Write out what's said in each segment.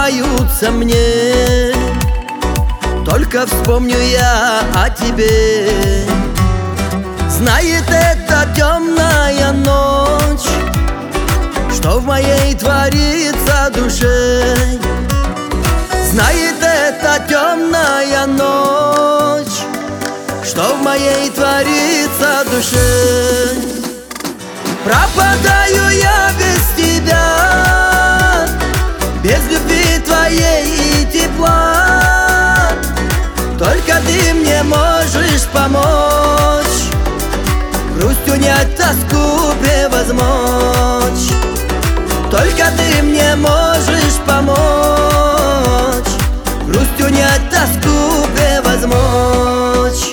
улыбаются мне. Только вспомню я о тебе. Знает эта темная ночь, что в моей творится душе. Знает эта темная ночь, что в моей творится душе. Пропадаю я без тебя, без любви твоей и тепла. Только ты мне можешь помочь, грусть унять, тоску превозмочь. Только ты мне можешь помочь, грусть унять, тоску превозмочь.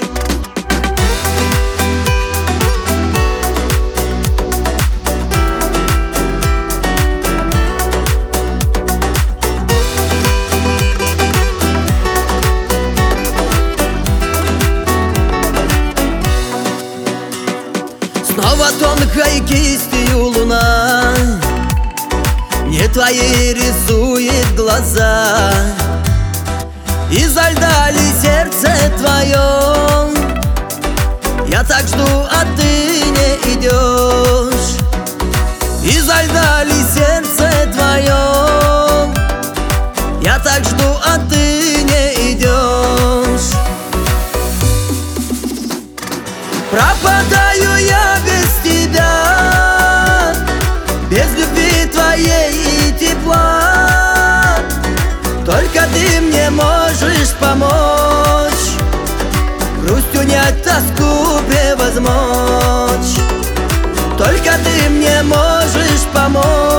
Снова тонкой кистью луна мне твои рисует глаза. Изо льда ли сердце твое? Я так жду, а ты не идешь. Изо льда ли сердце твое? Я так жду, а ты не идешь. Пропадаю я без тебя, без любви твоей и тепла. Только ты мне можешь помочь, грусть унять, тоску превозмочь. Только ты мне можешь помочь,